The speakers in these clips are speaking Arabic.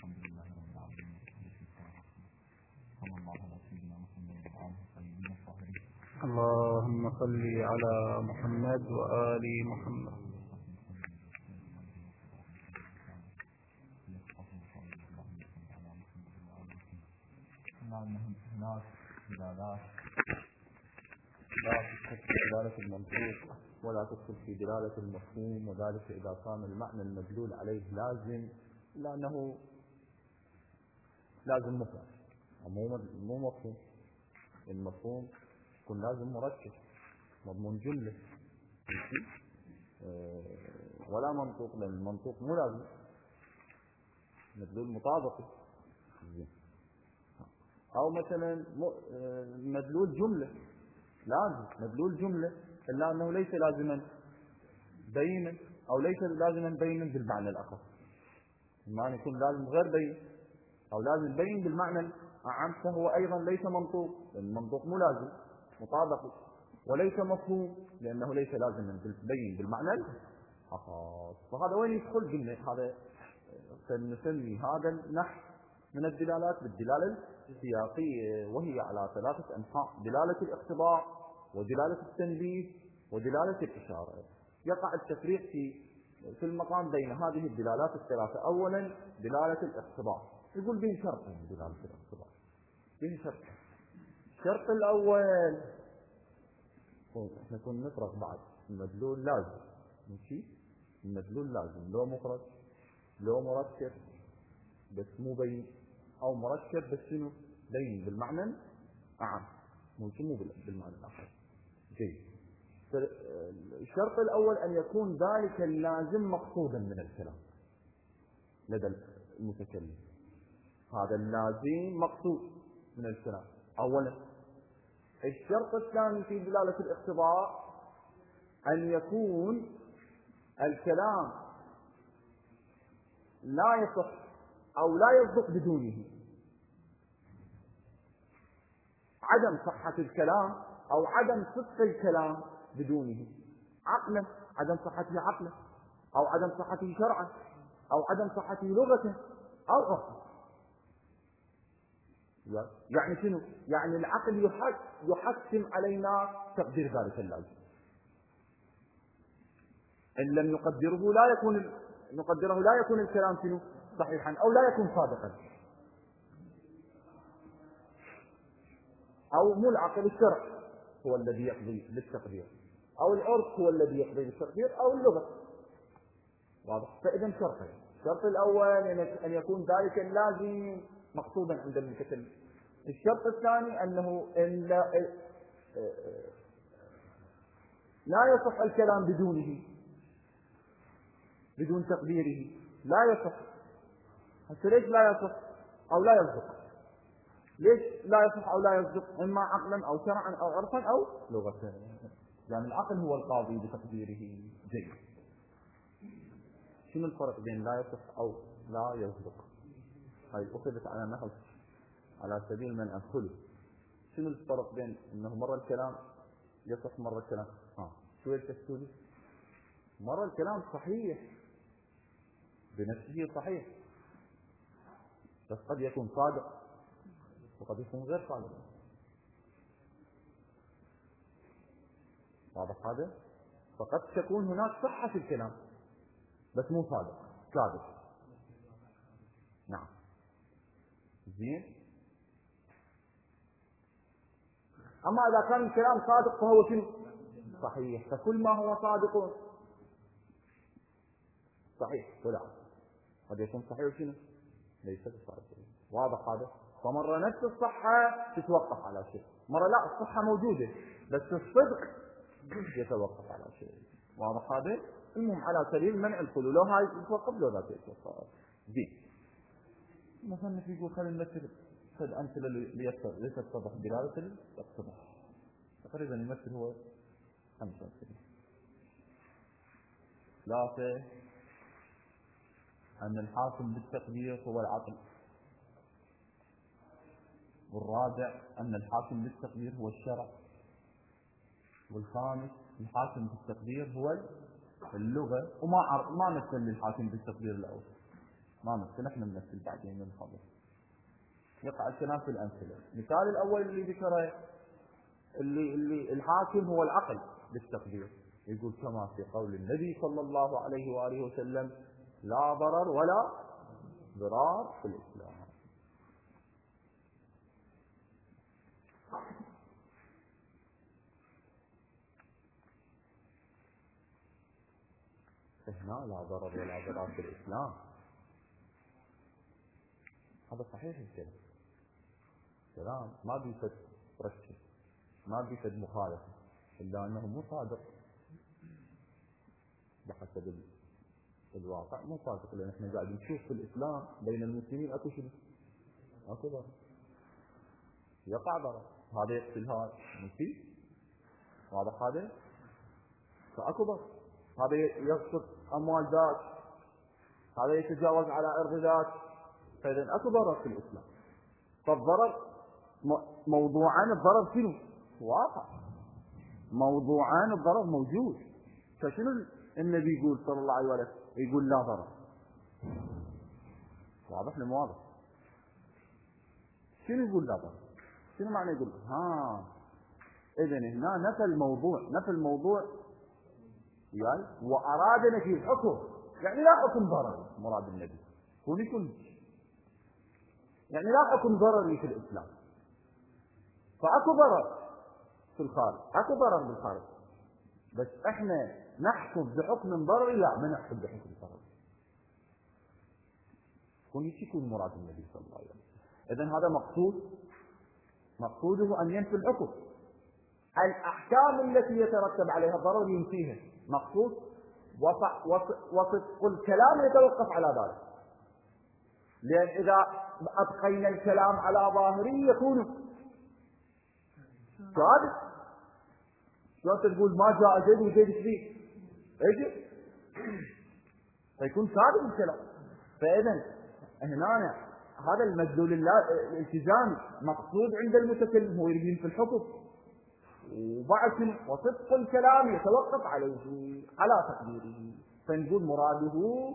الحمد لله رب العالمين صلى الله على سيدنا محمد وآله الطيبين الطاهرين. اللهم صل على محمد وآل محمد. هناك دلالات لا تدخل في دلالة المنطوق ولا تدخل في دلالة المفهوم، وذلك إذا كان المعنى المدلول عليه لازم، لأنه لازم مفرد مو مفهوم. المفهوم يكون لازم مركب مضمون جملة، ولا منطوق، لأن المنطوق مو لازم مدلول مطابقي. أو مثلا مدلول جملة لازم، مدلول جملة إلا أنه ليس لازما بينا، أو ليس لازما بينا بالمعنى الأخر، المعنى يكون لازم غير بين، أو لازم بين بالمعنى الأعم، فهو أيضا ليس منطوق، لأن المنطوق مو لازم مطابقي، وليس مفهوم لأنه ليس لازما بين بالمعنى الأخر. فهذا وين يدخل؟ قلنا هذا سنسمي هذا النحو من الدلالات بالدلالة السياقية، وهي على ثلاثة أنحاء: دلالة الاقتضاء، ودلالة التنبيه، ودلالة الإشارة. يقع التفريق في المقام بين هذه الدلالات الثلاثة. أولا دلالة الاقتضاء، يقول بين شرطين دلالة الاقتضاء، بين شرطين. الشرط الأول احنا كنا نفرق بعد المدلول لازم، ماشي؟ المدلول لازم لو مفرد لو مركب بس مو بين، أو مركب بس شنو بين بالمعنى أعم، ممكن مو بالمعنى الآخر. جيد. الشرط الأول أن يكون ذلك اللازم مقصودا من الكلام لدى المتكلم، هذا اللازم مقصود من الكلام أولا. الشرط الثاني في دلالة الاقتضاء أن يكون الكلام لا يصح أو لا يصدق بدونه. عدم صحة الكلام أو عدم صدق الكلام بدونه، عقلا، عدم صحته عقلا، أو عدم صحته شرعا، أو عدم صحته لغة أو عرفا. يعني شنو؟ يعني العقل يحتم علينا تقدير ذلك اللازم. إن لم نقدره لا يكون الكلام شنو صحيحا، أو لا يكون صادقا، أو مو العقل، الشرع هو الذي يقضي بالتقدير، أو العرف هو الذي يقضي بالتقدير، أو اللغة. واضح؟ فإذا شرطين: الشرط الأول أن يكون ذلك اللازم مقصودا عند المتكلم. الشرط الثاني أنه لا يصح الكلام بدونه، بدون تقديره لا يصح. حتى ليش لا يصح أو لا يصدق؟ ليش لا يصح أو لا يصدق؟ إما عقلا أو شرعا أو عرفا أو لغة، يعني العقل هو القاضي بتقديره. جيد. شنو الفرق بين لا يصح أو لا يصدق؟ هاي أخذت على نحو على سبيل من أدخله. شنو الفرق بين إنه مرة الكلام يصح مرة الكلام شو التفسير؟ مرة الكلام صحيح بنفسه صحيح، بس قد يكون صادق وقد يكون غير صادق. واضح هذا؟ فقد تكون هناك صحة في الكلام بس مو صادق، كاذب. نعم. زين. أما إذا كان الكلام صادق فهو شنو؟ صحيح. فكل ما هو صادق صحيح، ولا قد يكون صحيح وشنو ليس صادق. واضح هذا؟ فمرة نفس الصحة تتوقف على شيء، مرة لا، الصحة موجودة بس الصدق يتوقف على شيء. واضح هذا؟ المهم على سبيل منع الخلول، لو هاي يتوقف لو لا يتوقف. زين. المصنف يقول خلينا نمثل أمثلة لتتضح دلالة الاقتضاء. تقريبا يمثل هو 5 أمثلة. 3 أن الحاكم بالتقدير هو العقل. والرابع أن الحاكم بالتقدير هو الشرع. والخامس الحاكم بالتقدير هو اللغة. وما مثل للحاكم بالتقدير الأول، ما نمثل، احنا نمثل بعدين من خبر. يقع الكلام في الأمثلة. المثال الأول اللي ذكره اللي الحاكم هو العقل بالتقدير، يقول كما في قول النبي صلى الله عليه وآله وسلم: لا ضرر ولا ضرار في الإسلام. هنا لا ضرر ولا ضرار في الإسلام، هذا صحيح الكلام، كلام ما بيفد رشد، ما بيفد مخالفة، إلا أنه مو صادق بحسب الواقع، مو صادق، لأن احنا قاعد نشوف في الإسلام بين المسلمين أكو شنو؟ أكو ضرر، يقع ضرر، هذا يقتل هذا مصيب، هذا فأكو ضرر، هذا يسقط أموال ذات، هذا يتجاوز على عرض ذات، فإذا أكو ضرر في الإسلام. فالضرر موضوعان، الضرر شنو؟ واقع، موضوعان الضرر موجود. فشنو النبي يقول صلى الله عليه وسلم؟ يقول لا ضرر. واضح لم واضح؟ شنو يقول لا ضرر؟ شنو معنى يقول إذن هنا نفى الموضوع يعني وأراد نفي الحكم، يعني لا حكم ضرر مراد النبي يكون يعني لا حكم ضرري في الإسلام. فأكو ضرر في الخارج، أكو ضرر بالخارج، بس احنا نحكم بحكم ضرري؟ لا، ما نحكم بحكم ضرري. يكون مراد النبي صلى الله عليه وسلم. إذن هذا مقصوده أن ينفي الحكم، الأحكام التي يترتب عليها الضرر ينفيها، مقصود وصدق الكلام يتوقف على ذلك، لأن إذا أبقينا الكلام على ظاهره يكون كاذب. شلون تقول ما جاء زيد وزيد شريك؟ ايش؟ فيكون كاذب الكلام. فإذا هنا هذا المدلول الالتزامي مقصود عند المتكلم، هو يريد في الحكم، وبعد وصدق الكلام يتوقف عليه على تقديره، فنقول مراده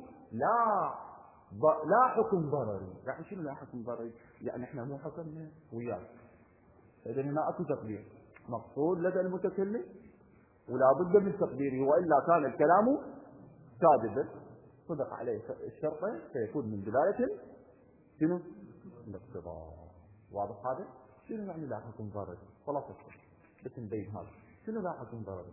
لا حكم ضرري. يعني شنو لا حكم ضرري؟ يعني احنا مو حكمنا وياك. إذا هنا اكو تقدير مقصود لدى المتكلم ولا بد من تقديره، والا كان الكلام كاذبا صدق عليه الشرطين فيكون من بداية شنو؟ الاقتضاء. واضح هذا؟ شنو يعني لا حكم ضرري؟ خلاص بس نبين هذا شنو لا حكم ضرري.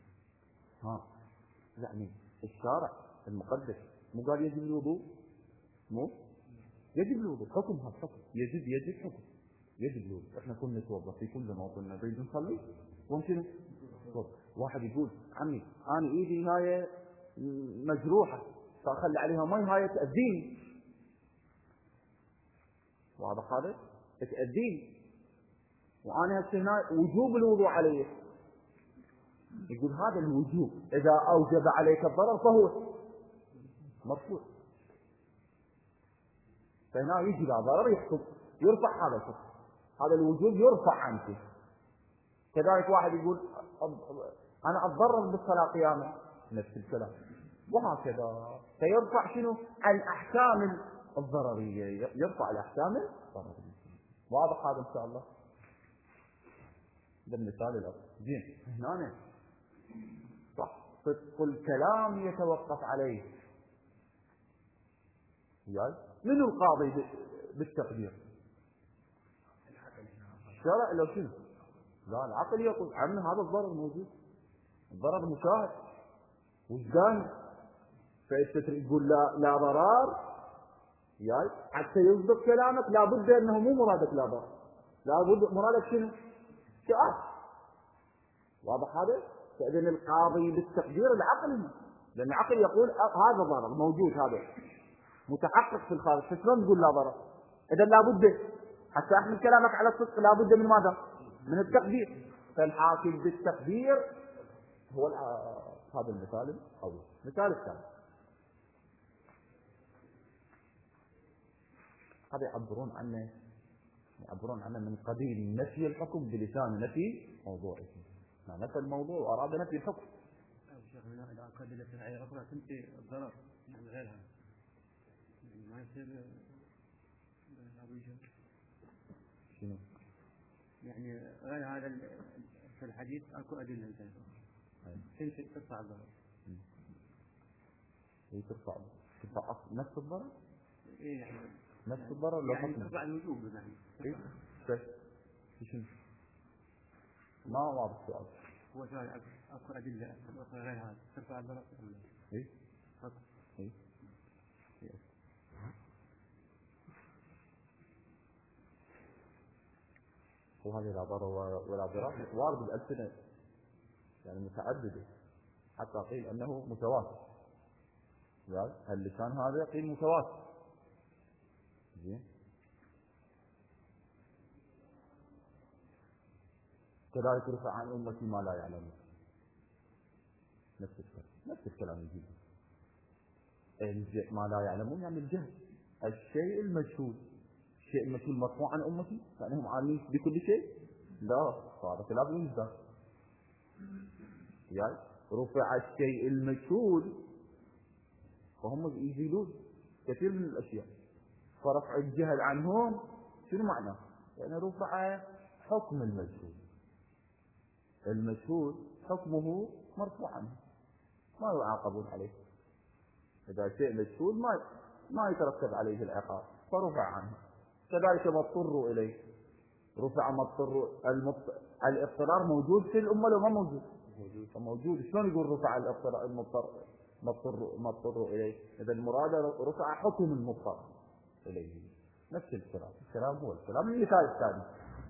يعني الشارع المقدس مو قال يجب الوضوء؟ مو يجب الوضوء، حكم هذا حكم، يجب حكم، يجب الوضوء. احنا كنا نتوضا في كل موطن نريد نصلي وشنو؟ واحد يقول عمي انا ايدي هاي مجروحه فاخلي عليها مي هاي تأذيني. واضح هذا؟ تأذيني وانا هسه هنا وجوب الوضوء علي. يقول هذا الوجوب اذا اوجب عليك الضرر فهو مرفوع، فهنا يجي لا ضرر يحكم يرفع هذا الحكم، هذا الوجوب يرفع عنك. كذلك واحد يقول انا اتضرر بالصلاه قياما، نفس الكلام، وهكذا فيرفع شنو؟ الاحكام الضرريه، يرفع الاحكام الضرريه. واضح هذا ان شاء الله؟ ده المثال الاول. زين هنا صح، صدق الكلام يتوقف عليه. من القاضي بالتقدير؟ الشرع لو شنو؟ لا، العقل يقول عم هذا الضرر موجود، الضرر مشاهد وجداني، فانت تقول لا ضرار حتى يصدق كلامك لابد انه مو مرادك لا ضرر، لابد مرادك شنو؟ شاهد. واضح هذا؟ فاذا القاضي بالتقدير العقل، لان العقل يقول هذا ضرر موجود، هذا متحقق في الخارج، فشلون تقول لا ضرر؟ اذا لابد حتى احمل كلامك على الصدق لابد من ماذا؟ من التقدير. فالحاكم بالتقدير هو هذا المثال الاول. المثال الثاني هذا يعبرون عنه من قبيل نفي الحكم بلسان نفي موضوعه، نفى الموضوع واراد نفي الحكم. شيخ اذا اكد لك الايه اخرى تنفي الضرر من غيرها، ما يصير شنو؟ يعني غير هذا في الحديث اكو ادله تنشئ ترفع الضرر. هي ترفع نفس الضرر؟ ايه يعني نفس الضرر لو يعني حكم ترفع الوجوب يعني. ايه؟ شنو؟ ما واضح السؤال. هو سؤال اكو ادله غير هذا ترفع الضرر؟ ايه؟ اكو. ايه؟ وهذه لا ضرر ولا ضرار وارد بالألسنة يعني متعددة حتى قيل أنه متواتر. يعني اللسان هذا قيل متواتر. زين. كذلك رفع عن أمتي ما لا يعلمون. نفس الكلام يجيب. ما لا يعلمون يعني الجهل. الشيء المجهول. الشيء المجهول مرفوع عن أمتي فإنهم عالمين بكل شيء؟ لا، هذا خلاف يجزى. يعني رفع الشيء المجهول فهم يزيلون كثير من الأشياء. فرفع الجهل عنهم شنو معناه؟ يعني رفع حكم المجهول. المجهول حكمه مرفوع عنه ما يعاقبون عليه. إذا شيء مجهول ما يترتب عليه العقاب فرفع عنه. كذلك ما اضطروا إليه رفع ما اضطروا. الاضطرار موجود في الأمة لو ما موجود؟ موجود. شلون يقول رفع الاضطرار المضطر ما اضطروا إليه؟ إذا المراد رفع حكم المضطر إليه. نفس الكلام هو الكلام. المثال الثاني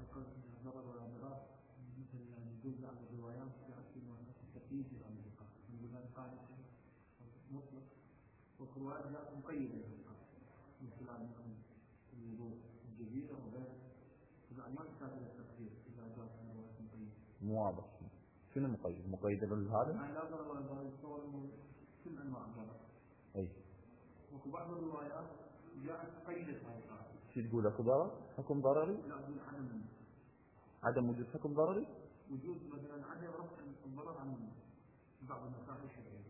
والقواعد لا مقيدة من خلال الوضوء الجديد وغيره. يعني ما تحتاج إلى التفسير إذا جاءت الروايات مقيدة. مو واضح. شنو مقيد؟ مقيد بالهذا؟ يعني لا ضرر ولا ضرر يتصور كل أنواع الضرر. أي. وفي بعض الروايات جاءت قيدت هذه القاعدة. شو تقول أكو ضرر؟ حكم ضرري؟ لا أقول عدم وجود حكم ضرري؟ وجود مثلا عدم رفع الضرر عن بعض المسائل الشرعية.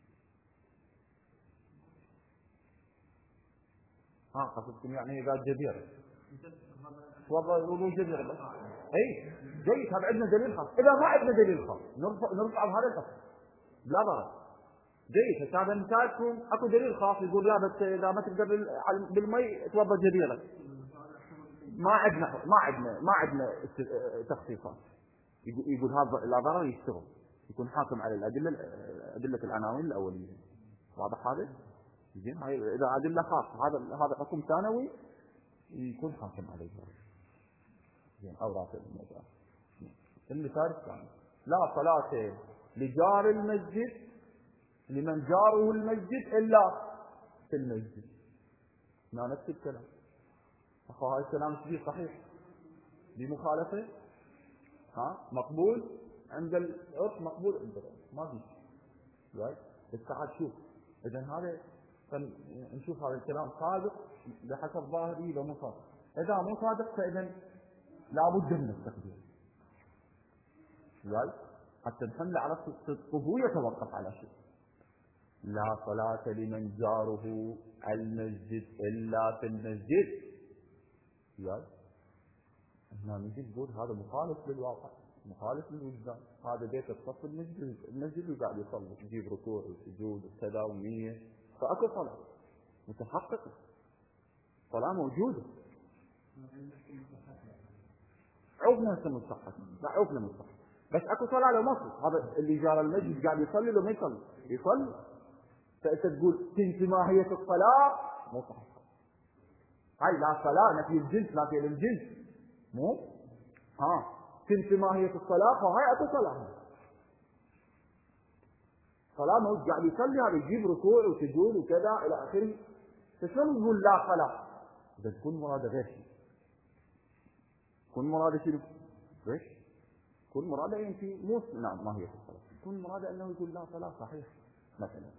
قصدكم يعني إذا جدير والله يقولوا جدير بس. أي جيد. هذا عندنا دليل خاص. إذا ما عندنا دليل خاص نرفع بهذا القصد لا ضرر. جيد. هذا مثال يكون أكو دليل خاص يقول لا بس إذا ما تقدر بالمي توضأ جديرة. ما عندنا تخصيصات. يقول هذا لا ضرر يشتغل يكون حاكم على أدلة العناوين الأولية. واضح هذا؟ زين. إذا أدلة خاصة هذا حكم ثانوي يكون حاكم عليه. زين. أو رافع الموضوع. المثال الثاني لا صلاة لجار المسجد لمن جاره المسجد إلا في المسجد. ما نفس الكلام. أخو هذا الكلام شديد صحيح بمخالفة مقبول عند العرف مقبول عند العرف ما في شيء. بس تعال شوف إذا هذا نشوف هذا الكلام صادق بحسب ظاهري لو مو صادق. إذا مو صادق فإذا لابد من التقدير حتى نحمل على صدقه يتوقف على شيء. لا صلاة لمن جاره المسجد إلا في المسجد. هنا نجي نقول هذا مخالف للواقع مخالف للوجدان. هذا بيت الصف المسجد وقاعد يصلي يجيب ركوع وسجود وكذا ونية فأكو صلاة متحققة صلاة موجودة. عوفنا مستحق لا عوفنا مستحق بس أكو صلاة لو مصر. هذا اللي جار المسجد قاعد يصلي لو ما يصلي فأنت تقول تنفي ماهية الصلاة مو صحيح. هاي لا صلاة نفي الجنس لا في الجنس مو تنفي ماهية الصلاة فهاي أكو صلاة. صلاة موجود قاعد يصلي هذا يجيب ركوع وسجود وكذا إلى آخره. فشلون نقول لا صلاة؟ إذا تكون مراد غير شيء. تكون مراد شنو؟ ليش؟ تكون مراد ينفي مو نعم ماهية الصلاة. تكون مراد أنه يقول لا صلاة صحيح مثلا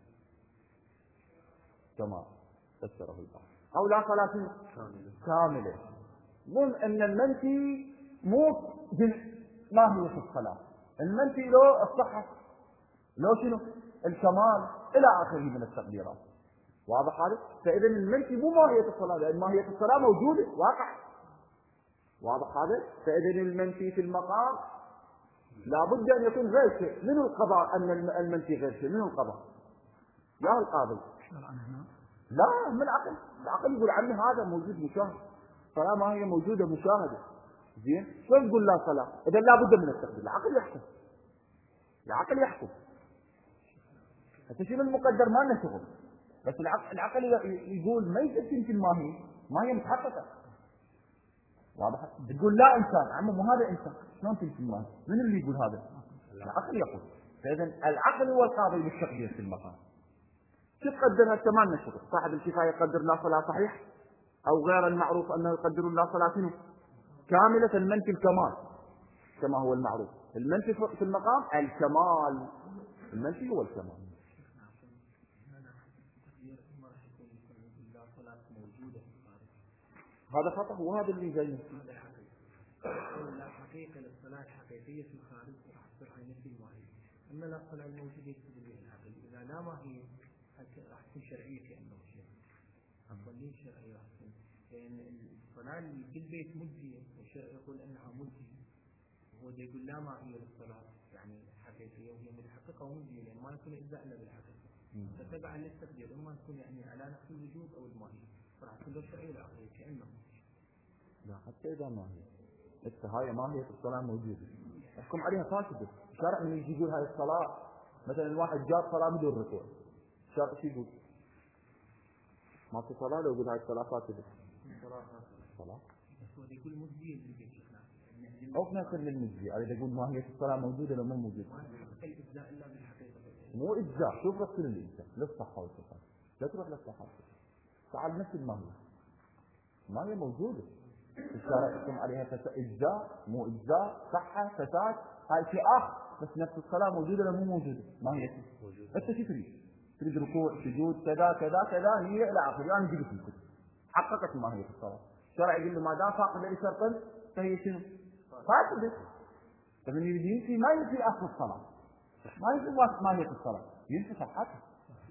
كما فسره البعض أو لا صلاة كاملة. مو أن المنفي مو ماهية الصلاة. المنفي له الصحة لو شنو الكمال إلى آخره من التقديرات. واضح هذا؟ فإذا المنفي مو ماهية الصلاة، لأن ماهية الصلاة موجودة واقع. واضح هذا؟ فإذا المنفي في المقام لابد أن يكون غير شيء. من القضاء أن المنفي غير شيء؟ من القضاء؟ يا القاضي. لا، من العقل. العقل يقول عنه هذا موجود مشاهد، صلاة ما هي موجودة مشاهدة. زين، شلون تقول لا صلاة؟ إذا لابد من التقدير. العقل يحكم. العقل يحكم. شنو المقدر ما لنا شغل، بس العقل يقول ما يصير تمشي ما هي متحققة. واضح؟ تقول لا إنسان، عمو مو هذا إنسان، شلون تمشي الماهي؟ من اللي يقول هذا؟ العقل يقول. فإذا العقل هو القاضي بالتقدير في المقام. شو تقدر هسه ما لنا شغل. صاحب الكفاية يقدر لا صلاة صحيح، أو غير المعروف أنه يقدر لا صلاة شنو؟ كاملة. المنفي الكمال كما هو المعروف. المنفي في المقام الكمال. المنفي هو الكمال. هذا خطأ، وهذا اللي جاي. لا حقيقة للصلاة حقيقية في الخارج راح تصير هاي نفي الماهية. أما لا الصلاة الموجودة يكتب به العقل. إذا لا ماهية راح تكون شرعية كأنه شيء. أصلا ليش شرعية راح تكون؟ لأن الصلاة اللي في البيت مجزية، والشرع يقول أنها مجزية. هو يقول لا ماهية للصلاة يعني حقيقية، وهي متحققة ومجزية، لأن ما يكون إجزاء إلا بالحقيقة. فتبع للتقدير إما تكون يعني على نفس الوجود أو الماهية. فراح تكون الشرعية العقلية كأنه. لا، حتى إذا ما هي هاي ما هي الصلاة موجودة احكم عليها فاسدة. الشرع من يجي يقول هاي الصلاة، مثلا الواحد جاب صلاة بدون ركوع، الشرع شو يقول؟ ما في صلاة لو يقول هاي الصلاة فاسدة. صلاة يقول مجزية بالبيت شيخنا. أو في نفس المجزية. أريد أقول ما هي الصلاة موجودة ولا مو موجودة؟ الإجزاء إلا بالحقيقة. مو إجزاء. شوف رسل الإنسان للصحة والسفر، لا تروح للصحة. تعال نفس ما هي موجودة. الشارع يحكم عليها إجزاء مو إجزاء، صحة فساد، هاي شيء آخر. بس نفس الصلاة موجودة ولا مو موجودة؟ ما هي موجودة. بس شو تريد ركوع سجود كذا كذا كذا، هي إلى آخره. أنا جبت لكم حققت ما هي الصلاة. الشارع يقول له ما دام فاقد لشرط فهي شنو؟ فاسدة. فمن يجي ما ينفي أصل الصلاة، ما ينفي ما هي الصلاة، ينفي صحتها.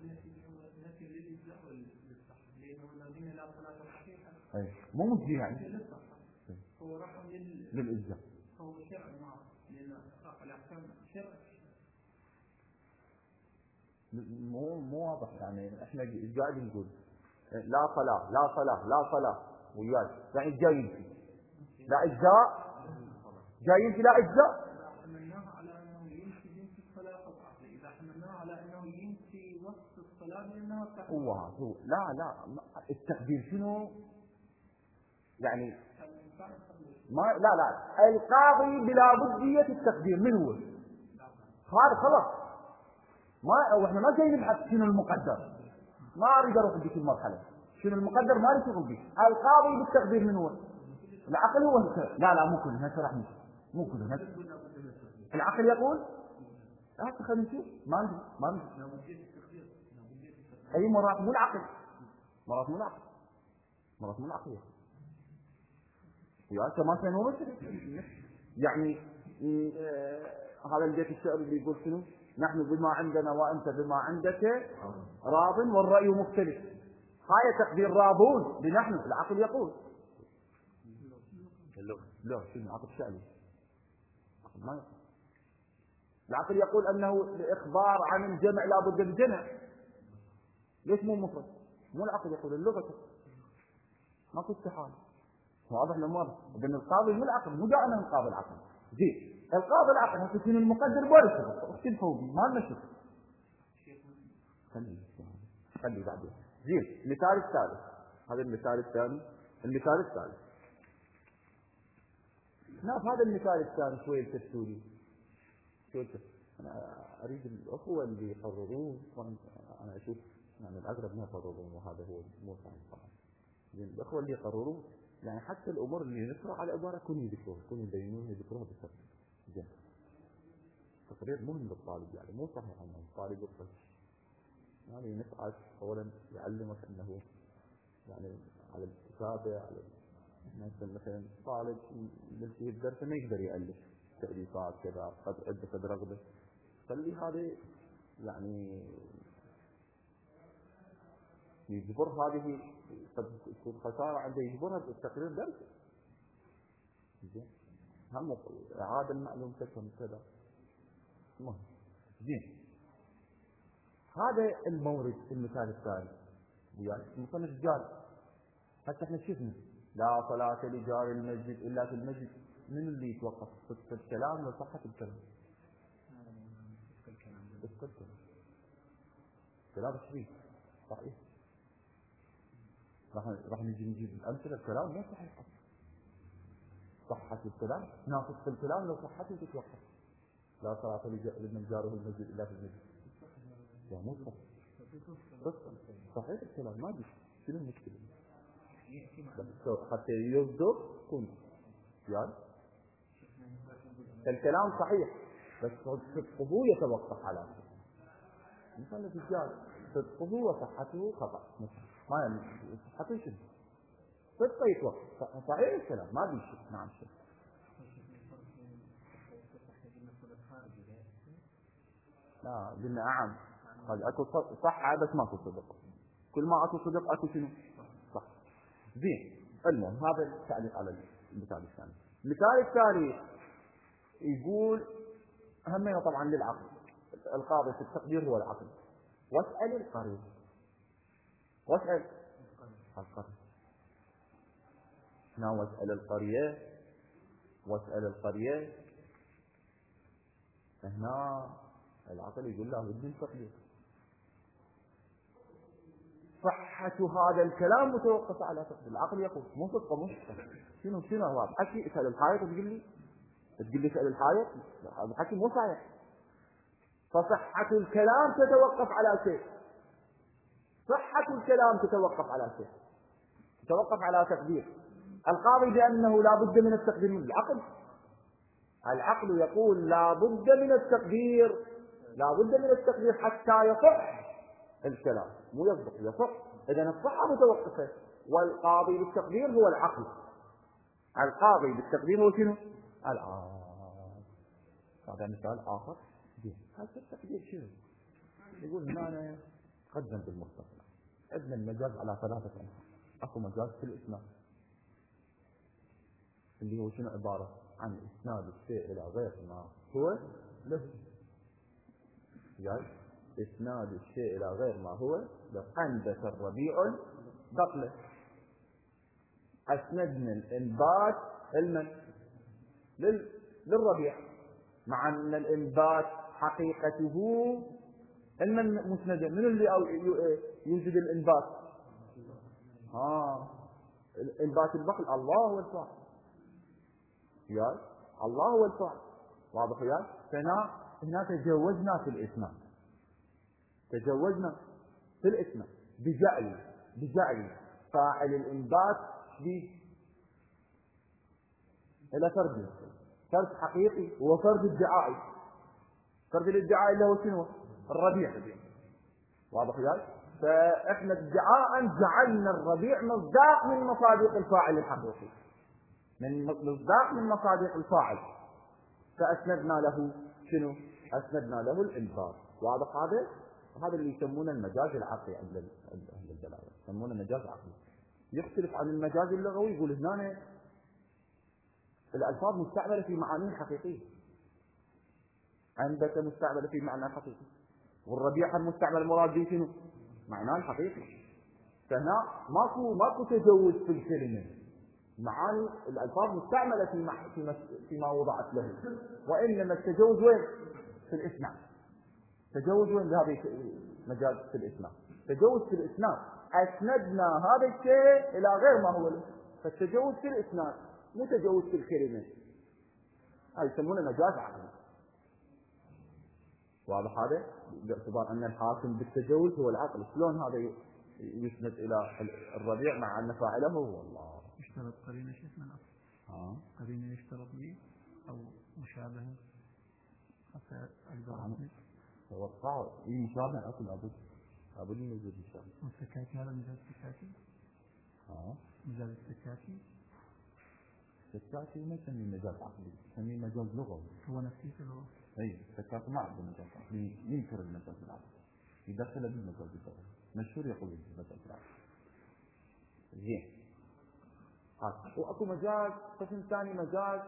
أي مو مجزي يعني. هو رقم للإجزاء. هو شرع معه، لأن الأحكام شرع. مو واضح يعني. احنا قاعد نقول لا صلاة لا صلاة لا صلاة وياي، يعني جايين لا إجزاء، جايين لا إجزاء. إذا حملناها على أنه ينفي جنس الصلاة فقط، إذا حملناها على أنه ينفي وسط الصلاة لأنها هو لا التقدير شنو يعني؟ ما لا القاضي بلا بدية التقدير من هو؟ هذا خلاص. ما احنا ما جايين نبحث شنو المقدر، ما اريد اروح بك المرحله. شنو المقدر ما لي شغل به. القاضي بالتقدير من هو؟ العقل هو لا مو كله هسه راح نشوف. مو كله هسه العقل يقول هسه خلينا نشوف. ما عندي اي مرات مو العقل، مرات مو العقل يا انت ما تنور يعني. هذا البيت الشعر اللي يقول شنو؟ نحن بما عندنا وانت بما عندك راض والرأي مختلف. هاي تقدير راضون بنحن. العقل يقول لا شنو العقل شعبي؟ ما يقول. العقل يقول انه الاخبار عن الجمع لابد من جمع. ليش مو مفرد؟ مو العقل يقول، اللغة ما في استحالة. واضح الامر. بين القاضي مو العقل، مو دعنا نقاضي العقل. زين القاضي العقل هسه شنو المقدر بورثه اختلفوا ما لنا شيء. خلي بعدين. زين المثال الثالث. هذا المثال الثاني. المثال الثالث ناف. هذا المثال الثاني شوي التسولي. انا اريد الاخوه اللي يقررون، انا اشوف يعني الاغلب ما يقررون، وهذا هو مو صحيح طبعا. زين الاخوه اللي يقررون يعني حتى الامور اللي نقرا على عباره يكونوا يذكروها، يكونوا يبينونها يذكروها بسرعه. زين تقرير مهم للطالب، يعني مو صحيح انه الطالب يقرا يعني نسعى اولا يعلمك انه يعني على الكتابه، على مثلا طالب يلتهي الدرس ما يقدر يالف تاليفات كذا قد عنده رغبه، خلي هذه يعني يجبر هذه قد تكون خسارة عنده يجبرها بالتقرير درس. هم إعادة المعلوم تكون كذا. زين. هذا المورد في المثال الثاني. وياك المصنف قال حتى احنا شفنا لا صلاة لجار المسجد إلا في المسجد. من اللي يتوقف صدق الكلام وصحة الكلام؟ صدق الكلام. كلام شديد صحيح. راح نجي نجيب الأمثلة. الكلام مو صحيح. صحة الكلام ناقص الكلام لو صحته تتوقف. لا صلاة لمن جاره المسجد إلا في المسجد. يا مو صحيح الكلام ما بيش. شنو المشكلة؟ حتى يصدق كن يعني الكلام صحيح بس صدقه يتوقف على مثلا الرجال صدقه وصحته خطأ ما يعني صحته شنو؟ صدقه يتوقف صحيح الكلام ما بيش. نعم شيء. لا قلنا أعم قال أكو صح بس ماكو صدق. كل ما أكو صدق أكو شنو؟ صح. زين. المهم هذا التعليق على المثال الثاني. المثال الثاني يقول همنا طبعا للعقل. القاضي في التقدير هو العقل. واسأل القريب. واسأل القريب. هنا واسأل القرية. واسأل القرية. هنا العقل يقول له بدي التقدير. صحة هذا الكلام متوقف على تقدير. العقل يقول مو صدقه مش شنو هو حكي. اسأل الحائط تقول لي اسأل الحائط. هذا حكي مو صحيح. فصحة الكلام تتوقف على شيء. صحة الكلام تتوقف على شيء. تتوقف على تقدير. القاضي بأنه لا بد من التقدير من العقل. العقل يقول لا بد من التقدير. لا بد من التقدير حتى يصح الكلام. مو يصدق يصح. إذن الصحة متوقفة. والقاضي بالتقدير هو العقل. القاضي بالتقدير هو شنو؟ العقل. هذا مثال آخر. هذا التقدير شنو؟ يقول هنا أنا قدم بالمختصر. عندنا المجاز على ثلاثة أنواع. أكو مجاز في الإسناد اللي هو شنو؟ عبارة عن إسناد الشيء إلى غير ما هو له. يعني إسناد الشيء إلى غير ما هو له. أنبت الربيع بقلة. أسندنا الإنبات للربيع مع أن الإنبات حقيقته مسندة. من اللي يوجد الإنبات؟ إنبات البقل الله هو الفاعل. يا الله هو الفاعل. واضح يا؟ هنا تجوزنا في الإسناد. تجوزنا في الإسناد بجعل فاعل الإنبات إلى فرد حقيقي وفرد ادعائي. فرد الادعاء اللي هو شنو؟ الربيع. واضح يا؟ فإحنا ادعاء جعلنا الربيع مصداق من مصادق الفاعل الحقيقي. مصداق من مصادق الفاعل. فأسندنا له شنو؟ أسندنا له الإنبات. واضح هذا؟ هذا اللي يسمونه المجاز العقلي عند أهل الدلالة. يسمونه مجاز عقلي. يختلف عن المجاز اللغوي. يقول هنا الألفاظ مستعملة في معاني حقيقية. عندك مستعملة في معنى حقيقي. والربيع المستعمل المراد به شنو؟ معناه الحقيقي. فهنا ماكو تجوز في الكلمة. معاني الألفاظ مستعملة فيما وضعت له. وإنما التجوز وين؟ في الإسناد. تجوز وين؟ هذا مجاز في الإسناد. تجوز في الإسناد. أسندنا هذا الشيء إلى غير ما هو له. فالتجوز في الإسناد مو تجوز في الكلمة. هذا يسمونه مجاز عقلي. واضح هذا؟ باعتبار أن الحاكم بالتجوز هو العقل. شلون هذا يسند إلى الربيع مع أن فاعله هو الله؟ يشترط قرينة شيخ من أصل. قرينة يشترط لي أو مشابهة حتى البراهين. هو الصعب مشابهة أصل لابد من وجود مشابهة. والسكاكي هذا مجاز السكاكي؟ مجاز السكاكي؟ السكاكي ما يسميه مجاز عقلي. يسميه مجاز لغوي. هو نفسه اللغة. أي السكاكي ما عنده مجاز عقلي. ينكر المجاز العقلي. يدخل بالمجاز اللغوي، مشهور يقول بالمجاز العقلي. زين. واكو مجاز قسم ثاني، مجاز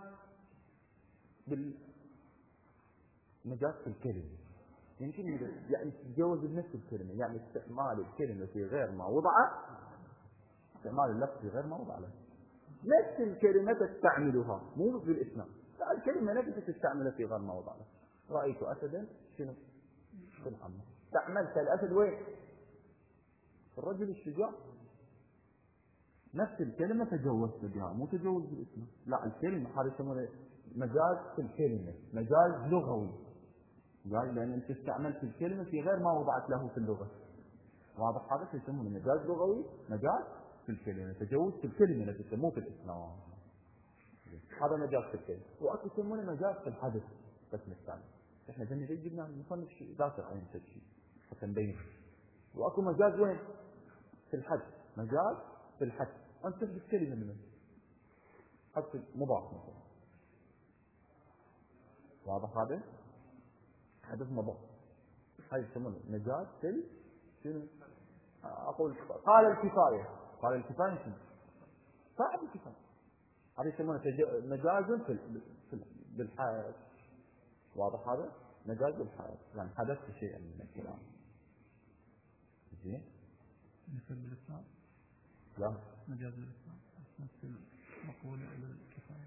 مجاز في الكلمة، يعني تتجوز بنفس الكلمة، يعني استعمال الكلمة في غير ما وضعه، استعمال اللفظ في غير ما وضع له، نفس الكلمة تستعملها مو بالإسلام، لا الكلمة نفسها تستعملها في غير ما وضع له. رأيت أسدا شنو؟ في الحمام. استعملت الأسد وين؟ الرجل الشجاع. نفس الكلمة تجوزت بها، مو تجوز بالإسلام، لا الكلمة هذا يسمونه مجاز في الكلمة، مجاز لغوي، قال لأن أنت استعملت الكلمة في غير ما وضعت له في اللغة. واضح هذا يسمونه مجاز لغوي، مجاز في الكلمة، تجوز في الكلمة نفسها مو في الإسلام. هذا مجاز في الكلمة. وأكو يسمونه مجاز في الحدث، بس نستعمل. إحنا جبنا مصنف شيء ذاكر عين شيء حتى نبين. وأكو مجاز وين؟ في الحد، مجاز في الحد. أنت تثبت كلمة منه حتى مضاف مثلا. واضح هذا؟ حدث مضاف. هاي يسمونه مجاز في شنو؟ أقول قال الكفاية. قال الكفاية شنو؟ صاحب الكفاية. هذا يسمونه مجاز في بالحياة. واضح هذا؟ مجاز بالحياة، يعني حدث شيئا من الكلام. زين؟ مثل بالإسلام؟ لا. مجاز بالإسلام مثل مقولة بالكفاية.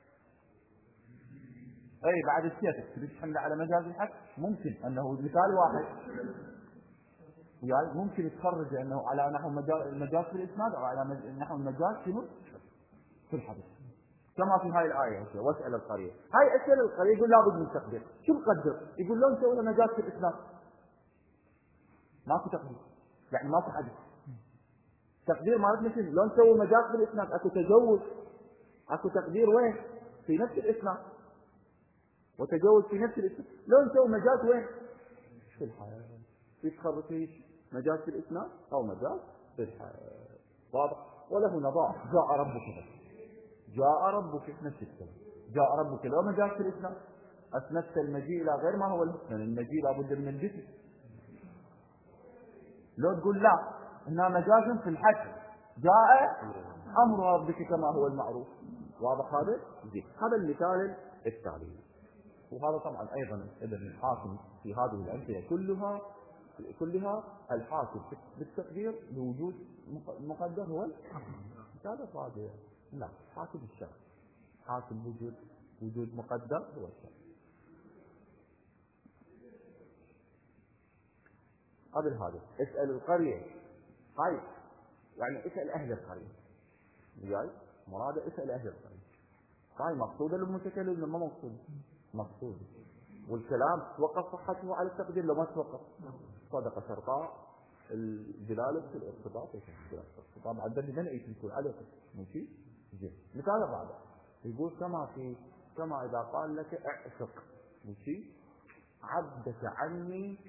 أي بعد السياسة تريد تحمل على مجاز الحد؟ ممكن أنه مثال واحد. يعني ممكن تخرج أنه على نحو مجاز في الإسناد أو على نحو المجاز في الحدث. كما في هاي الآية واسأل القرية. هاي أسأل القرية يقول لابد من تقدير. شو مقدر؟ يقول لون سوى مجاز في الإسلام. ما في تقدير. يعني ما في حدث. تقدير مالتنا شنو؟ لون سوى مجاز في الإسلام. أكو تجوز. أكو تقدير وين؟ في نفس الإسلام. وتجوز في نفس الإسلام. لون سوى مجاز وين؟ في الحياة. يتخرج فيش مجاز في الإسلام أو مجاز في الحياة. واضح؟ وله نظام. جاء ربك بس. جاء ربك نفس الكلام. جاء ربك لو مجاز في الإسلام أسندت المجيء إلى غير ما هو من المجيء لابد من الجسم. لو تقول لا إنها مجاز في الحج جاء أمر ربك كما هو المعروف. واضح هذا؟ زين. هذا المثال التالي. وهذا طبعا أيضا ابن الحاكم في هذه الأمثلة كلها الحاكم بالتقدير بوجود مقدر هو هذا الرابع. لا حاكم الشرع، حاكم وجود مقدر هو الشرع. قبل هذا اسأل القرية. هاي يعني اسأل أهل القرية. وياي مراد اسأل أهل القرية. هاي مقصودة للمتكلم لما مقصود مقصود. والكلام توقف صحته على التقدير لو ما توقف صدق شرطاء الدلالة في الارتباط طبعا عدد من أي تكون على ماشي. زين. مثال الرابع يقول كما إذا قال لك اعتق ماشي عبدك عني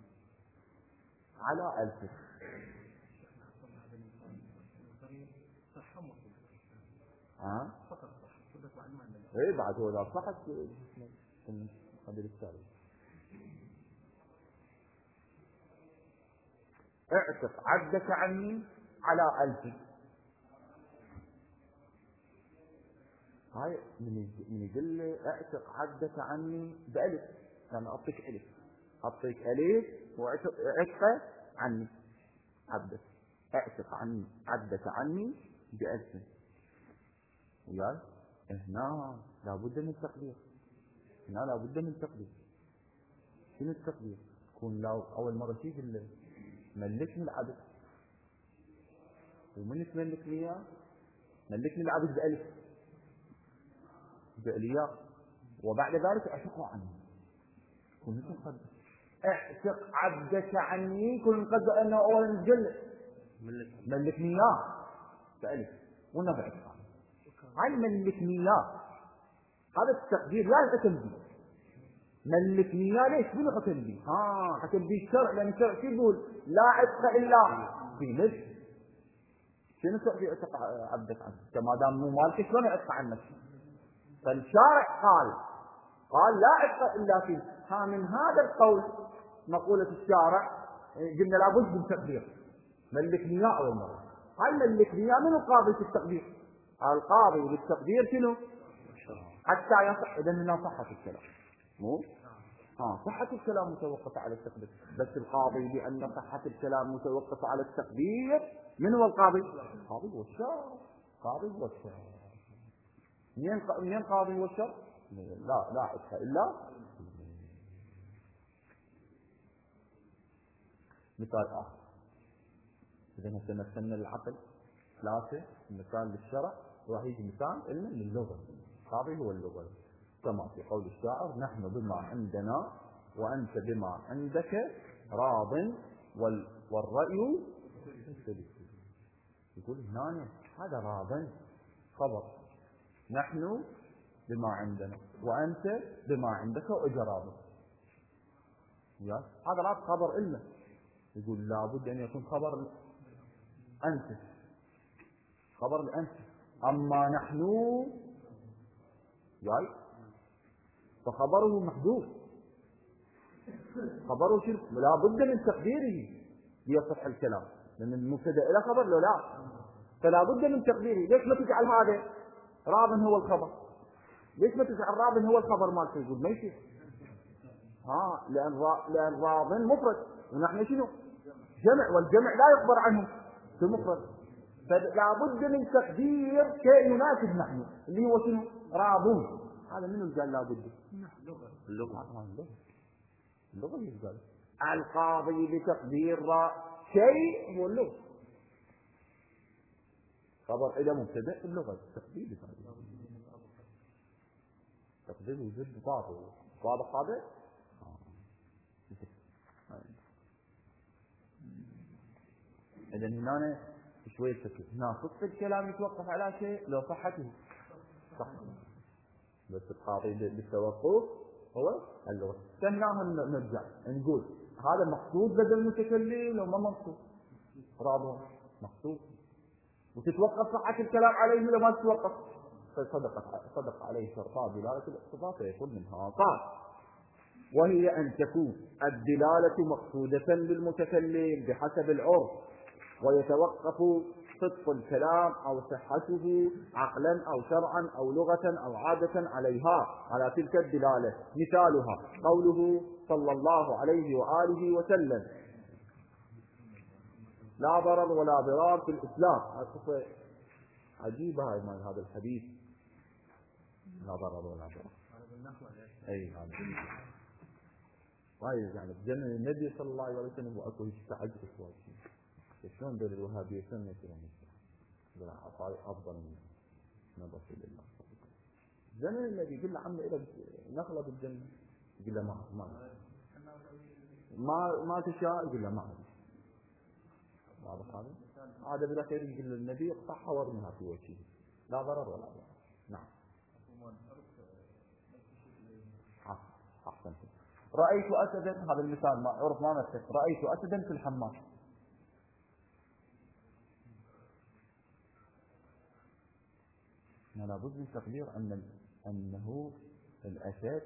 على ألفك. ايه بعد هو لا صحت قبل التالي. اعتق عبدك عني على ألفك. هاي من يقول اعتق عبدك عني بألف، يعني أعطيك ألف وعتق عني عبدك. اعتق عني عبدك عني بألف. وياي هنا لابد من التقدير. هنا لابد من التقدير. شنو التقدير؟ تكون لو أول مرة شيء ملكني العبد، ومن تملكني إياه ملكني العبد بألف بألياء، وبعد ذلك أعتقه عني. كنت مقدر اعتق عبدك عني، كنت مقدر أنه أولا مجلد ملكني إياه بألف والنبع عنه. هاي ملكني إياه هذا التقدير لا تنبيه. ملكني إياه ليش؟ بنو قتنبيه؟ قتنبيه الشرع، لأن الشرع يقول لا عتق إلا في ملك. شنو سوى اعتق عبدك عنه؟ كما دام مو مالك شلون يعتق عنك؟ فالشارع قال لا عتق إلا فيه. من هذا القول مقولة الشارع قلنا لابد من تقدير ملك نياء أول مرة. هل ملك نياء من القاضي في التقدير؟ القاضي بالتقدير شنو؟ حتى يصح. إذا هنا صحة الكلام مو صحة الكلام متوقفة على التقدير. بس القاضي لأن صحة الكلام متوقفة على التقدير. من هو القاضي؟ القاضي هو الشرع. قاضي هو الشرع. من قاضي هو الشرع؟ لا عدها إلا. مثال آخر، إذا مثلنا العقل 3 مثال للشرع، وراح يجي مثال إلنا للغة. القاضي هو اللغة، كما في قول الشاعر: نحن بما عندنا وأنت بما عندك راض والرأي. يقول هنا هذا راض خبر، نحن بما عندنا وأنت بما عندك وإجا راض. هذا راض خبر إلنا. يقول لابد أن يكون خبر أنت، خبر الأنت. أما نحن فخبره محذوف. خبره شرك، لا بد من تقديره ليصح الكلام، لأن المبتدأ له خبر له لا، فلا بد من تقديره. ليش ما تجعل هذا راض هو الخبر؟ ليش ما تجعل راض هو الخبر مالته؟ يقول ما يصير. لأن راض مفرد ونحن شنو؟ جمع، والجمع لا يخبر عنه بمفرد، فلا بد من تقدير شيء يناسب نحن اللي هو شنو؟ راضون. هذا منو اللي قال لا بد؟ اللغة اللي قال القاضي بتقدير شيء هو اللغة. خبر إذا مبتدأ اللغة تقدير وجود باطل. واضح هذا؟ إذا هنا شوية تكلم. هنا صدق الكلام يتوقف على شيء لو صحته صح، بس القاضي بالتوقف هو اللغة. هنا نرجع نقول هذا مقصود لدى المتكلم لو ما مقصود؟ راضي مقصود، وتتوقف صحة الكلام عليه لو ما تتوقف. صدق عليه شرطان دلالة الاقتضاء فيكون منها قال. وهي أن تكون الدلالة مقصودة للمتكلم بحسب العرف، ويتوقف صدق الكلام أو صحته عقلا أو شرعا أو لغة أو عادة عليها، على تلك الدلالة. مثالها قوله صلى الله عليه وآله وسلم: لا ضرر ولا ضرار في الإسلام. عجيبة هذا الحديث، لا ضرر ولا ضرار. أي هذا يعني بجنة النبي صلى الله عليه وسلم وأكو يستعجل شوي. شلون دول الوهابية شلون يصيرون أفضل من رسول الله؟ جنة النبي يقول له: عمي إذا نخلة بالجنة، يقول له ما تشاء، يقول له ما أدري. هذا بلا خير يقول النبي: اقطعها وارمها في وجهه، لا ضرر ولا ضرر. نعم. أحسنت. رأيت أسدا، هذا المثال ما عرف ما نفسك. رأيت أسدا في الحمام. لابد من تقدير أنه الأسد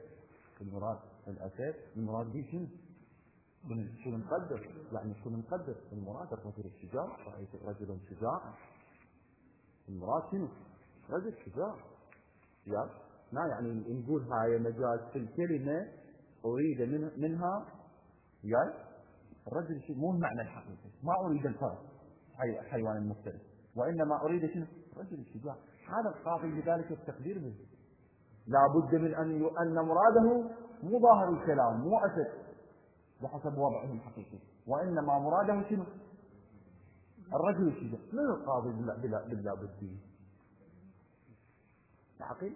المراد به شنو؟ شنو نقدر؟ يعني شنو نقدر؟ المراد الرجل الشجاع. رأيت رجلا شجاعا، المراد شنو؟ رجل شجاع. لا يعني نقول هاي مجاز في الكلمة أريد منها الرجل مو المعنى الحقيقي. ما أريد الفرد حيوان المفترس، وإنما أريد شنو؟ رجل الشجاع. هذا القاضي بذلك التقدير به. لا بد من أن مراده مو ظاهر الكلام، مو أسد بحسب وضعه الحقيقي، وإنما مراده شنو؟ الرجل الشجاع. من القاضي باللا بد حقيقي؟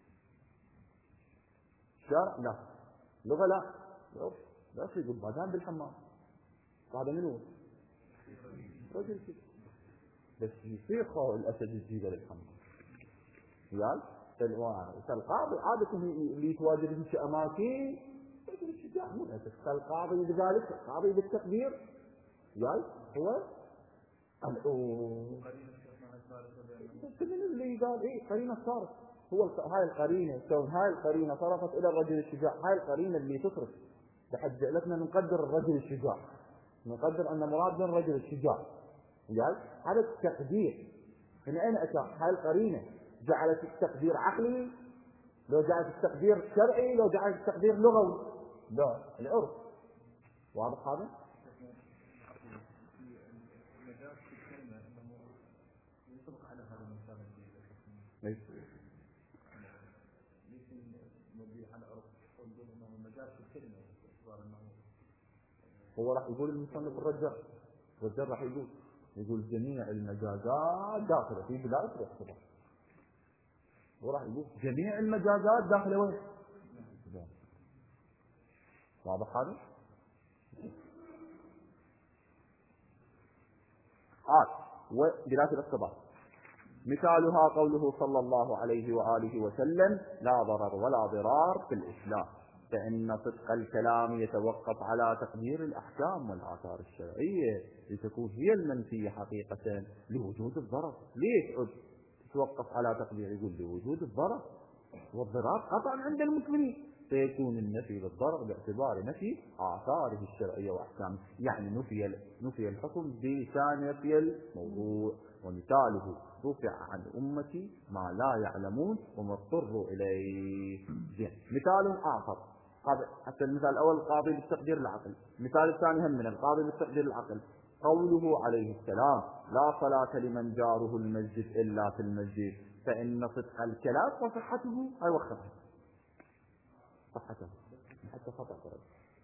شرع لا، لغة لا، لا شيء يقول بعدين بالحمام. هذا منو؟ رجل الشجاع. بس يصير الأسد الجيدة للحمام. فالقاضي عادة اللي يتواجد في أماكن رجل الشجاع مو الأسد. فالقاضي بذلك القاضي بالتقدير هو من اللي قال قرينة صارت. هاي القرينة، هاي القرينة صرفت إلى الرجل الشجاع. هاي القرينة اللي تصرف بحد جعلتنا نقدر الرجل الشجاع. نقدر أن مرادنا الرجل الشجاع، هذا التقدير من أين أتى؟ هاي القرينة جعلت التقدير عقلي، لو جعلت التقدير شرعي، لو جعلت التقدير لغوي، لا العرف. واضح هذا؟ هو راح يقول المصنف الرجال راح يقول جميع المجازات داخله في بداية الاختبار. وراح يقول جميع المجازات داخله وين؟ واضح هذا؟ وبداية الاختبار مثالها قوله صلى الله عليه وآله وسلم: لا ضرر ولا ضرار في الإسلام، فإن صدق الكلام يتوقف على تقدير الأحكام والآثار الشرعية لتكون هي المنفية حقيقة لوجود الضرر. ليش تتوقف على تقدير؟ يقول لوجود الضرر والضرار قطعا عند المسلمين، فيكون النفي للضرر باعتبار نفي آثاره الشرعية وأحكامه، يعني نفي الحكم بلسان نفي الموضوع. ومثاله: رفع عن أمتي ما لا يعلمون وما اضطروا إليه. مثال آخر، حتى المثال الأول القاضي بالتقدير العقل، المثال الثاني هم من القاضي بالتقدير العقل. قوله عليه السلام: لا صلاة لمن جاره المسجد إلا في المسجد، فإن صدق الكلام وصحته أي وخطه صحته حتى خطأ قرأ.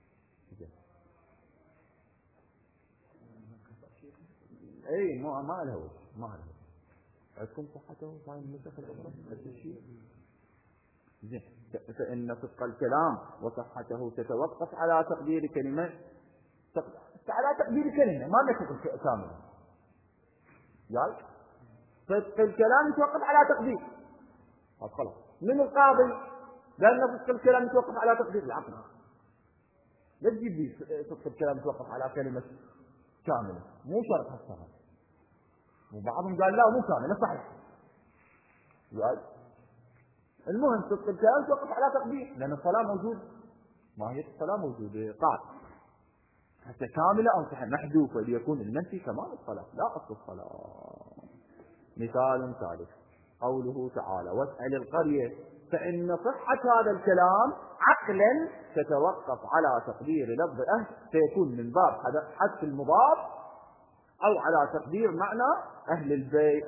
اي ما له عندكم صحته ما يمسك الأمر الشيء. زين، فإن صدق الكلام وصحته تتوقف على تقدير كلمة، على تقدير كلمة ما نتوقف كاملة. يعني صدق الكلام يتوقف على تقدير خلاص من القاضي، لأن صدق الكلام يتوقف على تقدير العقل. لا تجيب لي صدق الكلام يتوقف على كلمة كاملة، مو شرط هالسنة. وبعضهم قال لا مو كاملة صحيح. يعني المهم صدق الكلام يتوقف على تقدير، لأن الصلاة موجودة، ما هي الصلاة موجودة قاعد حتى كاملة أو صحيح محذوفة ليكون المنفي كمال الصلاة لا أصل الصلاة. مثال ثالث قوله تعالى: واسأل القرية، فإن صحة هذا الكلام عقلا تتوقف على تقدير لفظ أهل، فيكون من باب حذف المضاف، أو على تقدير معنى أهل البيت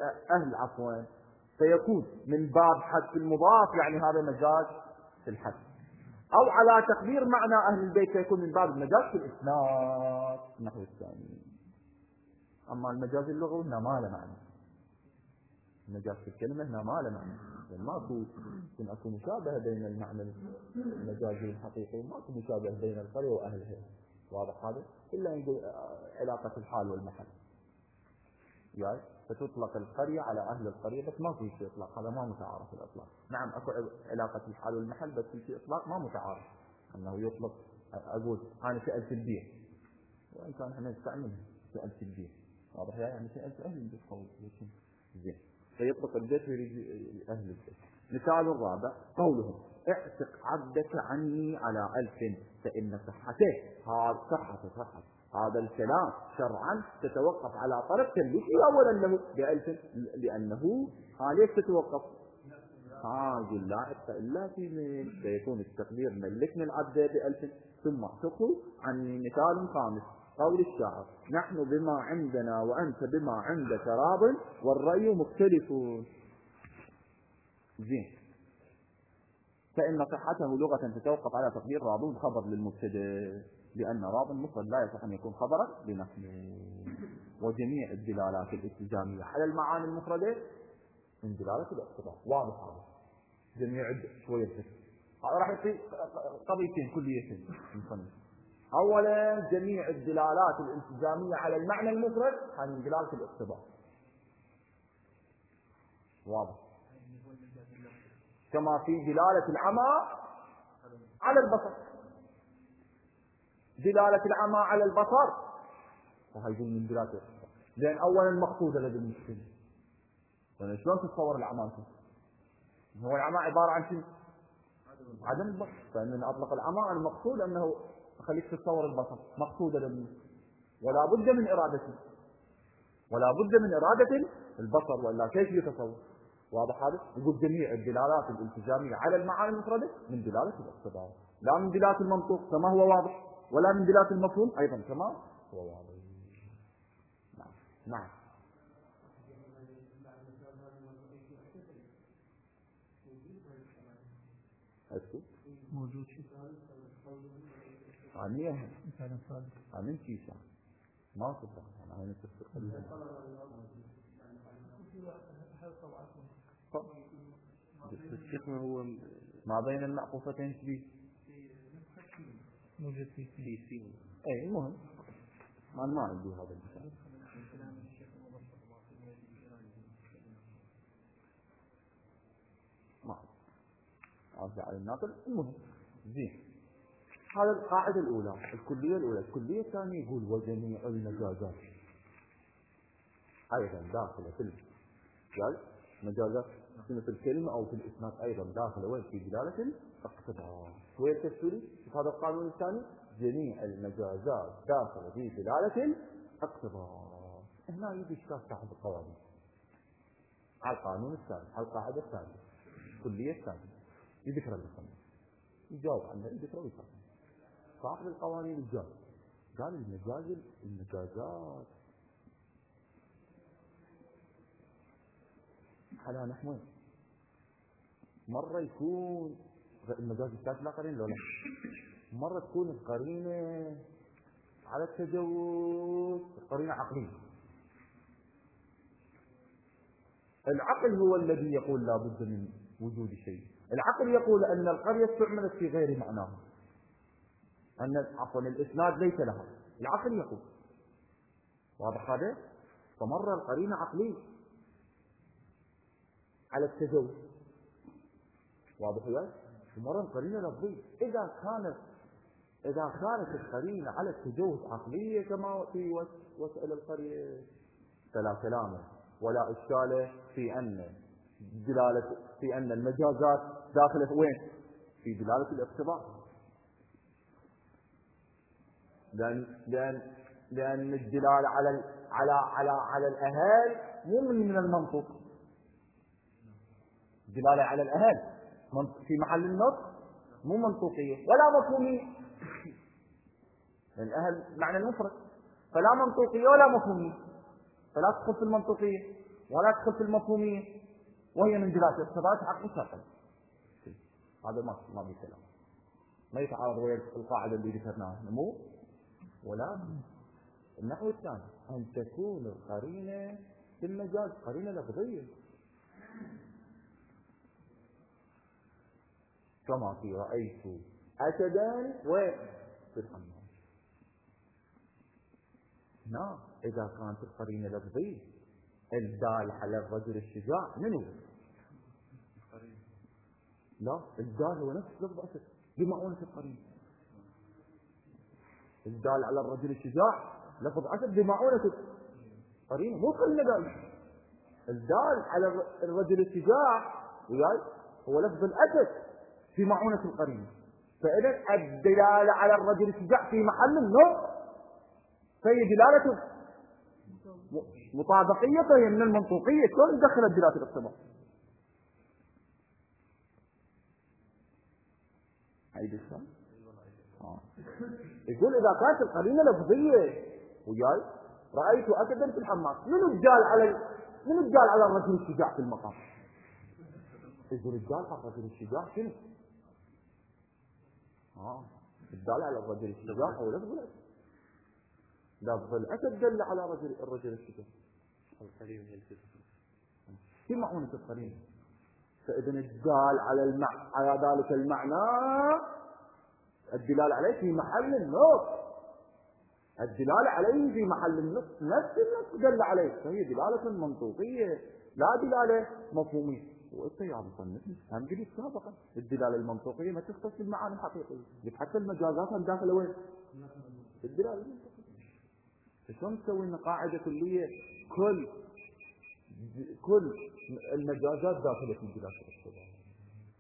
فيكون من باب حذف المضاف، يعني هذا مجاز في الحذف، أو على تقدير معنى أهل البيت فيكون من باب المجاز في الإسناد النحو الثاني. أما المجاز اللغوي هنا ما له معنى، المجاز في الكلمة هنا ما له معنى، يعني ماكو مشابهة بين المعنى المجازي الحقيقي وماكو مشابهة بين القرية وأهلها. واضح هذا؟ إلا يقول علاقة الحال والمحل، يعني فتطلق القرية على أهل القرية بس ما في إطلاق، هذا ما متعارف الإطلاق. نعم أكو علاقة الحال والمحل بس في إطلاق ما متعارف، أنه يطلق أقول أنا سألت البيع وإن كان احنا نستعملها سألت البيع، واضح يعني سألت أهل البيت قول زين، فيطلق البيت ويريد أهل البيت. مثال الرابع قولهم: اعتق عبدك عني على 1000، فإن صحة هذا الكلام شرعا تتوقف على طلب تمليكه أولا له ب1000، لأنه ليش تتوقف؟ قل لا عتق إلا في مال، فيكون التقدير ملكنا العبد ب1000 ثم اعتقه عني. مثال خامس قول الشاعر: نحن بما عندنا وأنت بما عندك راض والرأي مختلف. زين، فإن صحته لغة تتوقف على تقدير راضون خبر للمبتدأ، لأن راض مفرد لا يصح أن يكون خبرا بنفسه. وجميع الدلالات الالتزامية على المعاني المفردة من دلالة الاقتضاء. واضح هذا؟ جميع شوية هذا راح يصير قضيتين كليتين. أولا جميع الدلالات الالتزامية على المعنى المفرد هذه من دلالة الاقتضاء. واضح؟ كما في دلالة العمى على البصر، دلالة العمى على البصر وهي من دلالة الاقتضاء، لأن أولا مقصودة لدى المسلم. شلون تتصور العمى؟ هو العمى عبارة عن شيء عدم البصر، فإن أطلق العمى المقصود أنه خليك تتصور البصر مقصودة للمسلم. ولا بد من إرادته، ولا بد من إرادة البصر، ولا كيف يتصور؟ واضح هذا؟ يقول جميع الدلالات الالتزامية على المعاني المفردة من دلالة الاقتضاء، لا من دلالة المنطوق كما هو واضح، ولا من دلالة المفهوم أيضا كما هو واضح. نعم نعم. موجود شيء عنيها مثلا صادق عن كيسا ما تفهم أنا هنا تفسير الشيخ ما هو ما بين المعقوفتين شبيه موجود في سين. اي المهم ما عندي هذا المثال. ما ارجع على الناقل. المهم زين، هذا القاعدة الأولى الكلية الأولى. الكلية الثانية يقول وجميع المجازات أيضا داخلة في مجازات في الكلمة أو في الإسناد أيضا داخلة وين في دلالة الاقتضاء. وين التفسيري في هذا القانون الثاني؟ جميع المجازات داخلة في دلالة الاقتضاء. هنا يجي إشكال صاحب القوانين على القانون الثاني، على القاعدة الثانية الكلية الثانية. يذكر المصنف يجاوب عنه، يذكر ويفهم. صاحب القوانين الجاز قال المجازات على نحوين. مرة يكون المجاز الثالث لا قرينة ولا مرة تكون القرينة على التجوز قرينة عقلية. العقل هو الذي يقول لا بد من وجود شيء. العقل يقول أن القرية استعملت في غير معناها، أن عفوا الإسناد ليس لها. العقل يقول واضح هذا. فمرة القرينة عقلية على التجوز واضح وياي، ومرة القرينة لفظية. إذا كانت القرينة على التجوز عقلية كما في وسائل القرية فلا كلام ولا إشكال في أن المجازات داخلة وين؟ في دلالة الاقتضاء. لأن الدلالة على الأهل مو من المنطق. الدلالة على الأهل في محل النطق مو منطقية ولا مفهومية. الأهل معنى المفرد، فلا منطقية ولا مفهومية، فلا تدخل في المنطقية ولا تدخل في المفهومية، وهي من دلالة الاقتضاء حق مشاكل. هذا ما في كلام، ما يتعارض ويا القاعدة اللي ذكرناها نمو. ولا النحو الثاني أن تكون القرينة في المجاز قرينة لفظية كما في رأيت أسدا وفي الحمام. نعم إذا كانت القرينة لفظية الدال على الرجل الشجاع منو؟ لا، الدال هو نفس لفظ أسد بمعونة القرينة. الدال على الرجل الشجاع لفظ أسد بمعونة القرينة، مو كلنا دال. الدال على الرجل الشجاع وياي هو لفظ الأسد في معونة القرينة. فإذا الدلالة على الرجل الشجاع في محل النطق فهي دلالة مطابقية، فهي من المنطوقية. شلون دخلت دلالة الاقتضاء؟ عيد السؤال. يقول إذا كانت القرينة لفظية وياي رأيت أسدا في الحمام، من الدال على الرجل الشجاع في المقام؟ يقول الدال على الرجل الشجاع شنو؟ الدال على الرجل الشجاع هو لفظ الأسد. لفظ الأسد دل على الرجل الشجاع في معونة القرينة. فإذا الدال على ذلك المعنى الدلالة عليه في محل النطق، الدلالة عليه في محل النطق نفس النطق دل عليه، فهي دلالة منطوقية لا دلالة مفهومية. وانت يا مصنف هم قلت سابقا الدلالة المنطوقية ما تختص بالمعاني الحقيقية، حتى المجازات هم داخله وين؟ الدلالة المنطوقية. شلون تسوي لنا قاعدة كلية كل المجازات داخلة في دلالة الاقتضاء؟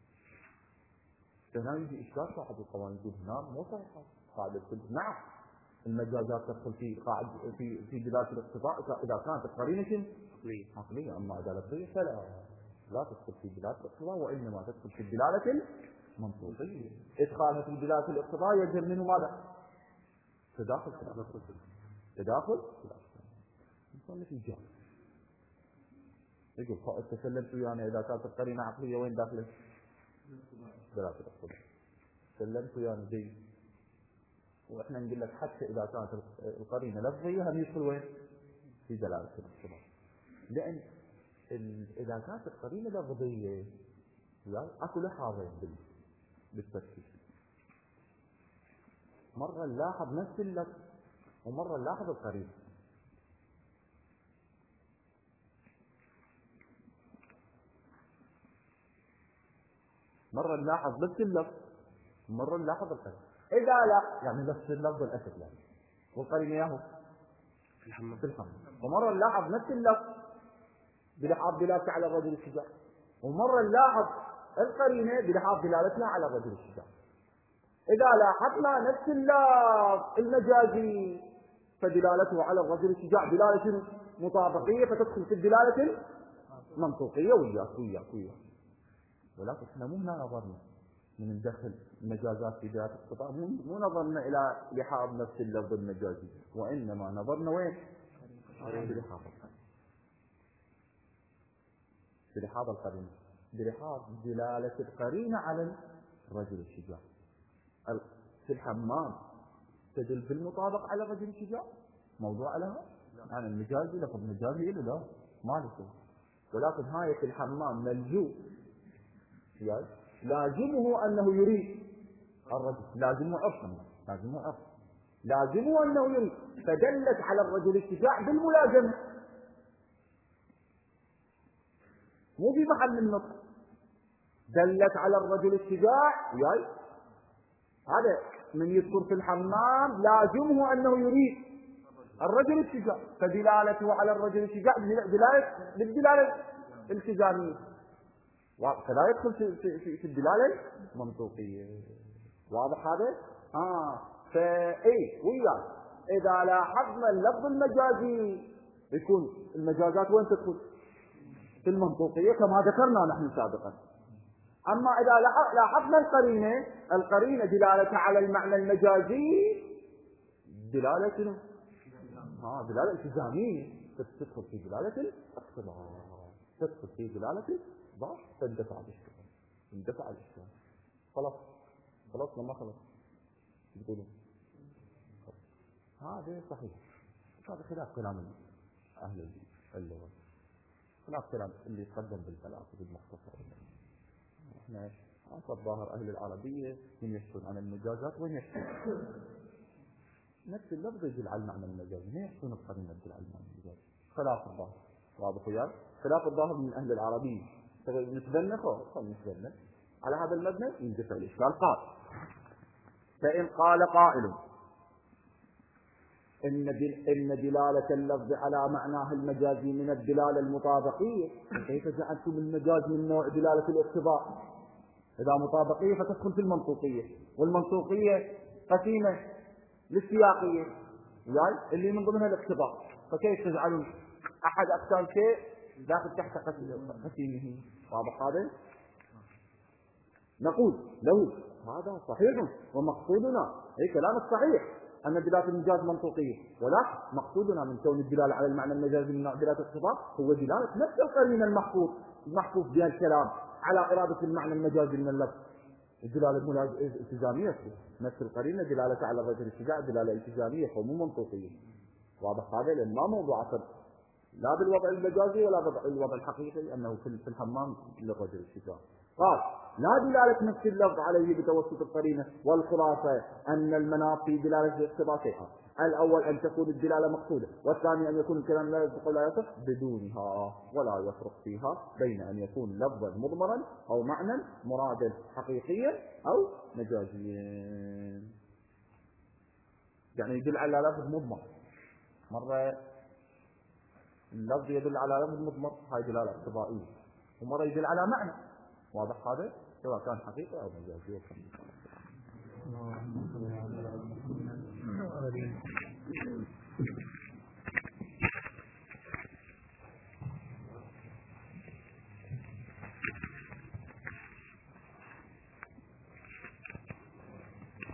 هنا يجي إشكال صاحب القوانين يقول هنا مو صحيحة قاعدة كل. نعم المجازات تدخل في دلالة الاقتضاء إذا كانت القرينة عقلية، أما إذا لفظية فلا تدخل في دلالة الاقتضاء، وإنما تدخل في الدلالة المنطوقية. إدخالها في دلالة الاقتضاء يجب منه ماذا؟ تداخل نصلي في الجهل. يقول تسلمت ويانا إذا كانت القرينة عقلية وين داخله؟ دلالة الاقتضاء. سلمت ويانا دي، وإحنا نقول لك حتى إذا كانت القرينة لفظية هم يدخل وين؟ في دلالة الاقتضاء. لأن إذا كانت القرينة لفظية أكو لحاظين بالتفكير. مرة نلاحظ نفس اللفظ ومرة نلاحظ القرينة. مرة نلاحظ نفس اللفظ ومرة نلاحظ القرينة. إذا لا يعني نفس اللفظ والأسف يعني والقرينة ياهو في الحمام. ومرة نلاحظ نفس اللفظ بلحاظ دلالته على الرجل الشجاع، ومرة نلاحظ القرينة بلحاظ دلالتها على الرجل الشجاع. إذا لاحظنا نفس اللفظ المجازي فدلالته على الرجل الشجاع دلالة مطابقية، فتدخل في الدلالة المنطوقية. وياك ولكن احنا مو هنا نظرنا من ندخل المجازات في دلالة الاقتضاء، مو نظرنا إلى لحاظ نفس اللفظ المجازي، وإنما نظرنا وين؟ بلحاظ القرينة، بلحاظ دلالة القرينة على الرجل الشجاع. في الحمام تدل بالمطابق على الرجل الشجاع، موضوع لها يعني المجازي لفظ مجازي إلا لا ما له، ولكن هاي في الحمام ملجوء لازمه أنه يريد الرجل، لازمه أنه يريد، فدلت على الرجل الشجاع بالملازمة، مو في محل النطق. دلت على الرجل الشجاع هذا من يذكر في الحمام لازمه أنه يريد الرجل الشجاع، فدلالته على الرجل الشجاع بالدلالة الالتزامية، فلا يدخل في الدلالة المنطوقية. واضح هذا؟ فاي وياك إذا لاحظنا اللفظ المجازي يكون المجازات وين تدخل؟ في المنطوقية كما ذكرنا نحن سابقا. أما إذا لاحظنا القرينة دلالة على المعنى المجازي دلالة دلالة التزامية، تدخل في دلالة الاقتضاء، تدخل في دلالة الاقتضاء، تندفع الإشكال. خلاص لما خلص تقولون هذا صحيح. هذا خلاف كلام أهل اللغة، خلاف كلام اللي يتقدم بالبلاغة بالمختصر. احنا الظاهر أهل العربية من يحكون عن المجازات وين يحكون نفس اللفظ يدل على المعنى المجازي، ما يحكون القرينة تدل على المعنى المجازي. خلاف الظاهر واضح وياك؟ خلاف الظاهر من أهل العربية نتبنى نتبنى على هذا المبنى يندفع الإشكال. قال فإن قال قائل إن دلالة اللفظ على معناه المجازي من الدلالة المطابقية، كيف جعلتم المجاز من نوع دلالة الاقتضاء؟ إذا مطابقية فتدخل في المنطوقية، والمنطوقية قسيمة للسياقية اللي من ضمنها الاقتضاء، فكيف تجعلون أحد أقسام شيء داخل تحت قسيمه؟ واضح هذا؟ نقول له هذا صحيح ومقصودنا أي كلامك صحيح أن دلالة المجاز منطوقية، ولكن مقصودنا من كون الدلالة على المعنى المجازي من نوع دلالة الاقتضاء هو دلالة نفس القرينة المحفوظ بها الكلام على إرادة المعنى المجازي من اللفظ. الدلالة الالتزامية نفس القرينة دلالة على الرجل الشجاع دلالة التزامية ومو منطوقية. واضح هذا؟ لأن ما موضوع أثر لا بالوضع المجازي ولا بالوضع الحقيقي أنه في الحمام للرجل الشجاع. قال لا دلالة نفس اللفظ عليه بتوسط القرينة، والخلاصة أن المناط في دلالة الاقتضاء شيئا: الأول أن تكون الدلالة مقصودة، والثاني أن يكون الكلام لا يصدق ولا يصح بدونها، ولا يفرق فيها بين أن يكون لفظا مضمرا أو معنى مرادا حقيقيا أو مجازيا. يعني يدل على لفظ مضمر، مرة اللفظ يدل على لفظ مضمر هاي دلالة اقتضائية، ومرة يدل على معنى. واضح هذا؟ سواء كان حقيقي أو مجازي.